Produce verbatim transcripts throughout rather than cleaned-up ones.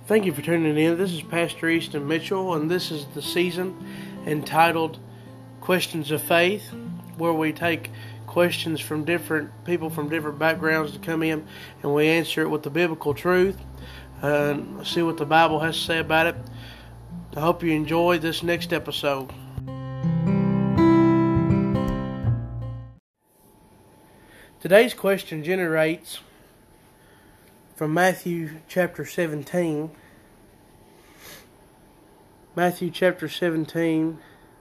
Thank you for tuning in. This is Pastor Easton Mitchell, and this is the season entitled Questions of Faith, where we take questions from different people from different backgrounds to come in, and we answer it with the biblical truth and see what the Bible has to say about it. I hope you enjoy this next episode. Today's question generates from Matthew chapter seventeen. Matthew chapter seventeen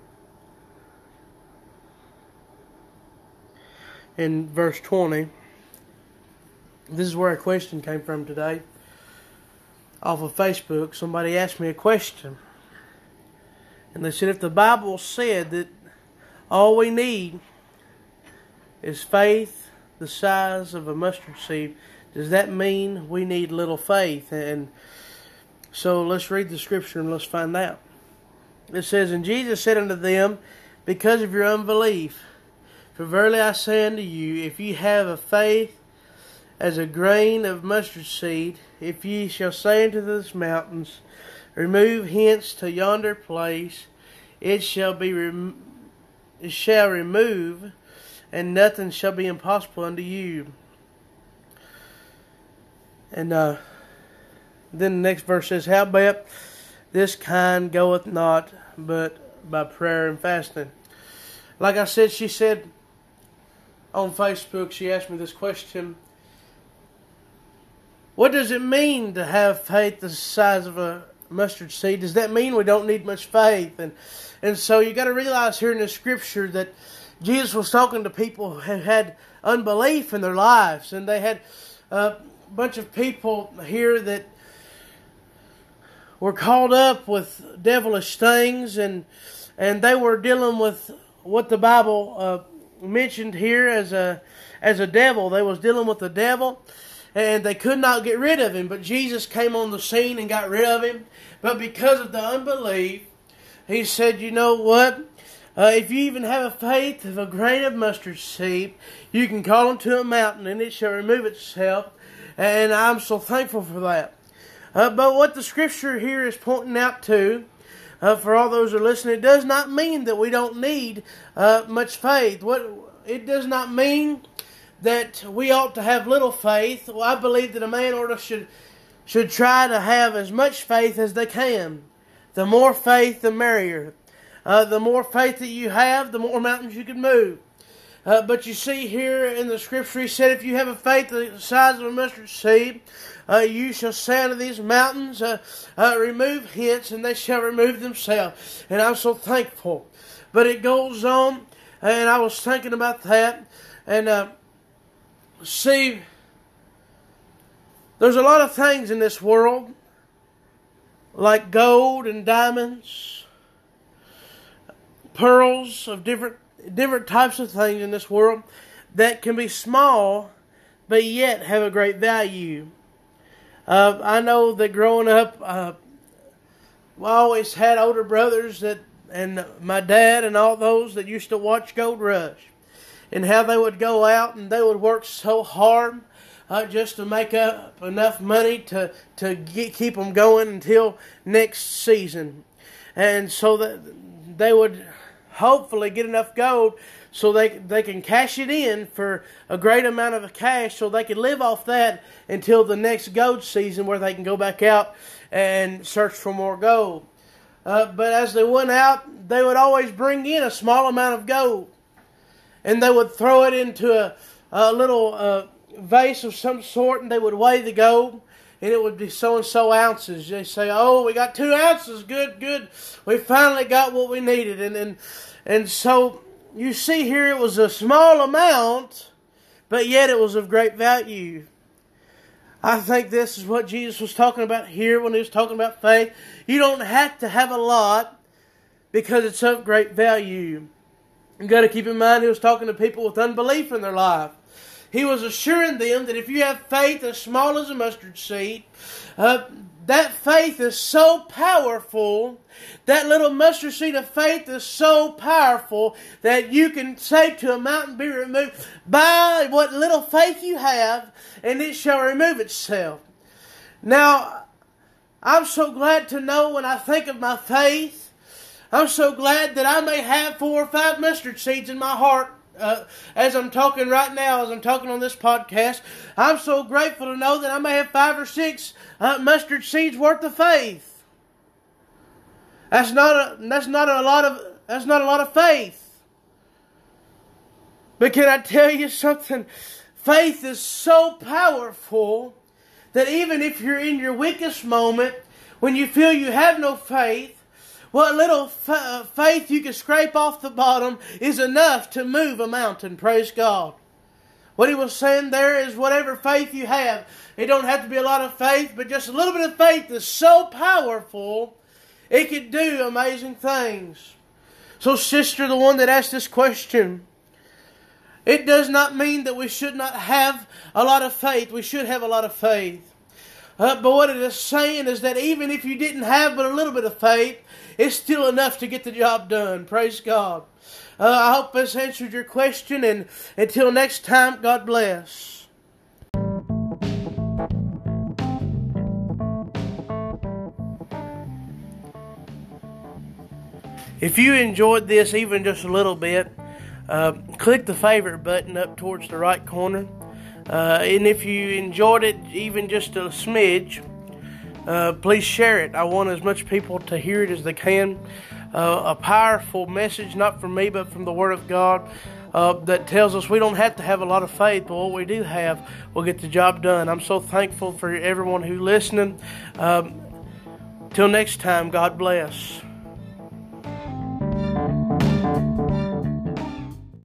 and verse twenty. This is where a question came from today. Off of Facebook, somebody asked me a question. And they said, if the Bible said that all we need is faith the size of a mustard seed, does that mean we need little faith? And so let's read the scripture and let's find out. It says, And Jesus said unto them, Because of your unbelief, for verily I say unto you, if ye have a faith as a grain of mustard seed, if ye shall say unto this mountains, Remove hence to yonder place, it shall be rem- it shall remove, and nothing shall be impossible unto you. And uh, then the next verse says, Howbeit this kind goeth not but by prayer and fasting. Like I said, she said on Facebook, she asked me this question. What does it mean to have faith the size of a mustard seed? Does that mean we don't need much faith? And and so you got to realize here in the scripture that Jesus was talking to people who had unbelief in their lives, and they had a bunch of people here that were caught up with devilish things, and and they were dealing with what the Bible uh, mentioned here as a as a devil. They was dealing with the devil, and they could not get rid of him. But Jesus came on the scene and got rid of him. But because of the unbelief, He said, you know what? Uh, if you even have a faith of a grain of mustard seed, you can call unto a mountain and it shall remove itself. And I'm so thankful for that. Uh, but what the scripture here is pointing out to, uh, for all those who are listening, it does not mean that we don't need uh, much faith. What it does not mean that we ought to have little faith. Well, I believe that a man or should should try to have as much faith as they can. The more faith, the merrier. Uh, the more faith that you have, the more mountains you can move. Uh, but you see here in the scripture, He said, if you have a faith the size of a mustard seed, uh, you shall say unto these mountains, uh, uh, remove hence, and they shall remove themselves. And I'm so thankful. But it goes on, and I was thinking about that, and uh, see, there's a lot of things in this world, like gold and diamonds, pearls of different different types of things in this world that can be small, but yet have a great value. Uh, I know that growing up, uh, I always had older brothers that, and my dad and all those that used to watch Gold Rush, and how they would go out and they would work so hard uh, just to make up enough money to to get, keep them going until next season, and so that they would hopefully get enough gold so they they can cash it in for a great amount of cash so they can live off that until the next gold season where they can go back out and search for more gold. Uh, but as they went out, they would always bring in a small amount of gold. And they would throw it into a, a little uh, vase of some sort, and they would weigh the gold. And it would be so-and-so ounces. They say, oh, we got two ounces. Good, good. We finally got what we needed. And, and, and so you see here it was a small amount, but yet it was of great value. I think this is what Jesus was talking about here when He was talking about faith. You don't have to have a lot because it's of great value. You've got to keep in mind He was talking to people with unbelief in their life. He was assuring them that if you have faith as small as a mustard seed, uh, that faith is so powerful, that little mustard seed of faith is so powerful that you can say to a mountain, be removed by what little faith you have, and it shall remove itself. Now, I'm so glad to know when I think of my faith, I'm so glad that I may have four or five mustard seeds in my heart uh, as I'm talking right now, as I'm talking on this podcast. I'm so grateful to know that I may have five or six uh, mustard seeds worth of faith. That's not a that's not a lot of that's not a lot of faith. But can I tell you something? Faith is so powerful that even if you're in your weakest moment, when you feel you have no faith, what little fa- faith you can scrape off the bottom is enough to move a mountain. Praise God. What he was saying there is whatever faith you have. It don't have to be a lot of faith, but just a little bit of faith is so powerful, it can do amazing things. So, sister, the one that asked this question, it does not mean that we should not have a lot of faith. We should have a lot of faith. Uh, but what it is saying is that even if you didn't have but a little bit of faith, it's still enough to get the job done. Praise God. Uh, I hope this answered your question. And until next time, God bless. If you enjoyed this even just a little bit, Uh, click the favorite button up towards the right corner. Uh, and if you enjoyed it even just a smidge, uh, please share it. I want as much people to hear it as they can. Uh, a powerful message, not from me, but from the Word of God, uh, that tells us we don't have to have a lot of faith, but what we do have will get the job done. I'm so thankful for everyone who's listening. Um, till next time, God bless.